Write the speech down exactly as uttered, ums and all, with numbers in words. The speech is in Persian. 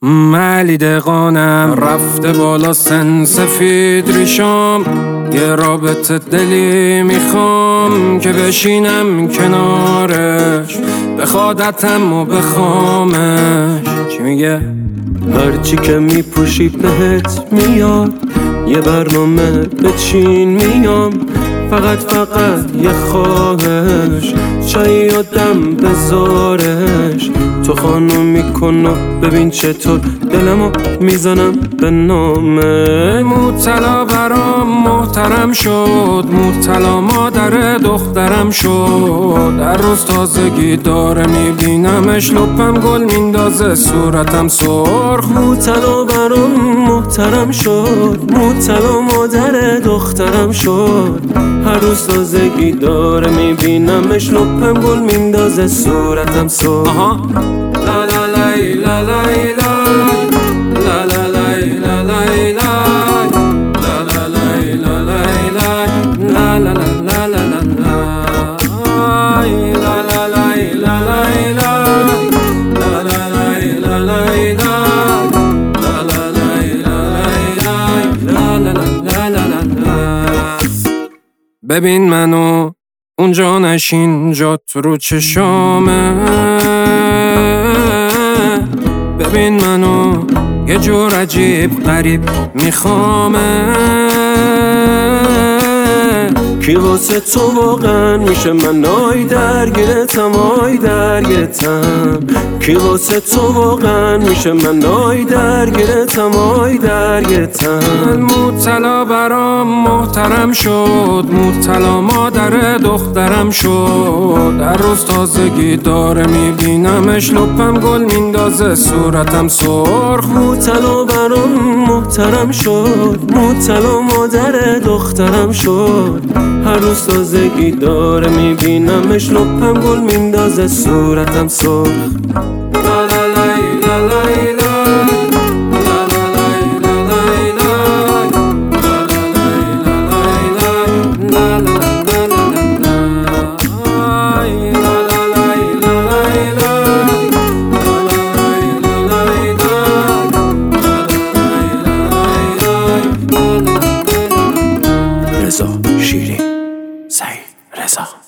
ملی دقانم رفته بالا سن سفید ریشام، یه رابطه دلی میخوام که بشینم کنارش، بخوادتم و بخوامش. چی میگه؟ هرچی که میپوشی بهت میاد، یه برنامه بچین میام، فقط فقط یه خواهش، چایی آدم بذارش. تو خانم میکن و ببین چطور دلمو میزنم به نامه. مبتلا برام محترم شد، مبتلا مادر دخترم شد. هر روز تازگی داره میبینمش، لپم گل میندازه صورتم سرخ. مبتلا برام محترم شد، مبتلا مادر دخترم شد. هر روز تازگی داره میبینمش، لپم گل میندازه صورتم سرخ. لا لا لای لا لای لای لا لا لای لا لای لای لا لا لای لا لای لای لا لا لا لا لا لای لا لا لای لا لای لای لا لا لای لا لای لای لا لا لای لا لای لای لا لا لا لا لا. ببین منو اونجا نشین، جات رو چشامه. ببین منو یه جور عجیب غریب میخوامه. کی واسه تو واقعا میشه من آی درگیرتم، آی درگیرتم. کی واسه تو واقعا میشه من آی درگیرتم، آی درگیرتم. مبتلا برام محترم شد، مبتلا مادر دخترم شد. هر روز تازگی داره میبینمش، لپم گل میندازه صورتم سرخ. مبتلا برام محترم شد، مبتلا مادر دخترم شد. هر روز تازگی داره میبینمش، لپم گل میندازه صورتم سرخ. لا لا لای لا لای لای لا لا لای لا لای لای لا لا لای لا لای لای لا لا لا لا لای لا لا لای لا لای لای لا لا لای لا لای لای لا لا لای. رضا شیرین، سعید رضا.